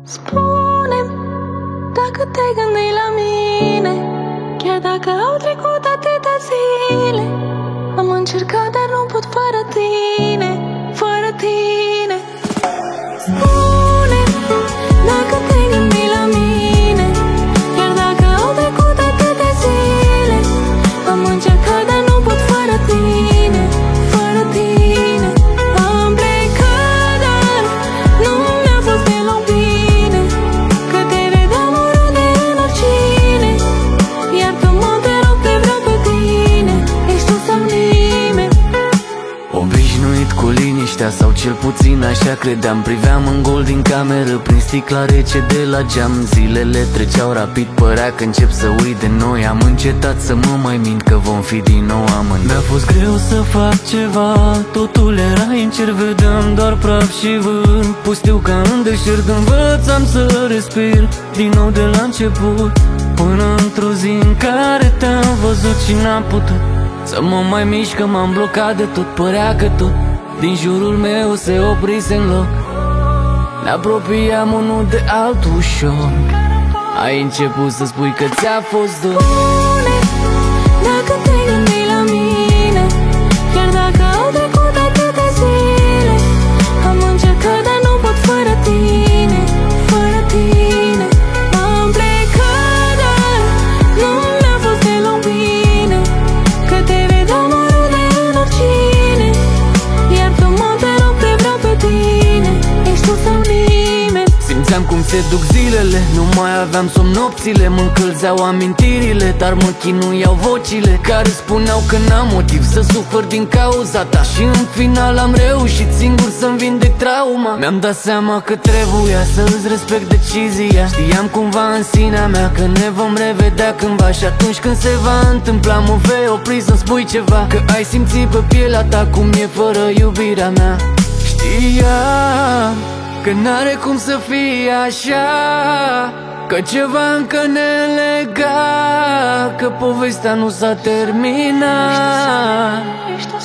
Spune-mi dacă te-ai gândit la mine, chiar dacă au trecut atâtea zile. Am încercat, dar nu pot fără tine, fără tine. Spune-mi dacă te-ai gândit la mine, chiar dacă au trecut atâtea zile. Am încercat, dar nu pot fără tine, fără tine. Am plecat, dar nu mi-a fost deloc bine, că te vedeam oriunde, în oricine. Iartă-mă, te rog, te vreau pe tine, ești tu sau nimeni. Obișnuit cu liniștea, sau cel puțin așa credeam. Priveam în gol din cameră, prin sticla rece de la geam. Zilele treceau rapid, părea că încep să uit de noi. Am încetat să mă mai mint că vom fi din nou amândoi. Mi-a fost greu să fac ceva, totul era incer, vedeam doar praf și vânt. Pustiu ca în deșert, învățam să respir din nou de la început. Până într-o zi în care te-am văzut și n-am putut să mă mai mișc, că m-am blocat de tot. Părea că tot din jurul meu se oprise în loc. Ne apropiam unul de altul ușor. Ai început să spui că ți-a fost dor. Spune dacă te-ai gândit la mine, chiar dacă au trecut atâtea zile. Am încercat, dar nu pot fără tine, fără tine. Am plecat, dar nu mi-a fost deloc bine, că te vedeam oriunde, în oricine. Iartă-mă, te rog, te vreau pe tine, ești tu sau nimeni. Simțeam cum se duc zilele, nu mai aveam somn nopțile. Mă încălzeau amintirile, dar mă chinuiau vocile care spuneau că n-am motiv să sufăr din cauza ta. Și în final am reușit singur să-mi vindec trauma. Mi-am dat seama că trebuia să îți respect decizia. Știam cumva în sinea mea că ne vom revedea cândva, și atunci când se va întâmpla mă vei opri să-mi spui ceva, că ai simțit pe pielea ta cum e fără iubirea mea. Știam că n-are cum să fie așa, că ceva încă ne lega, că povestea nu s-a terminat. Ești tu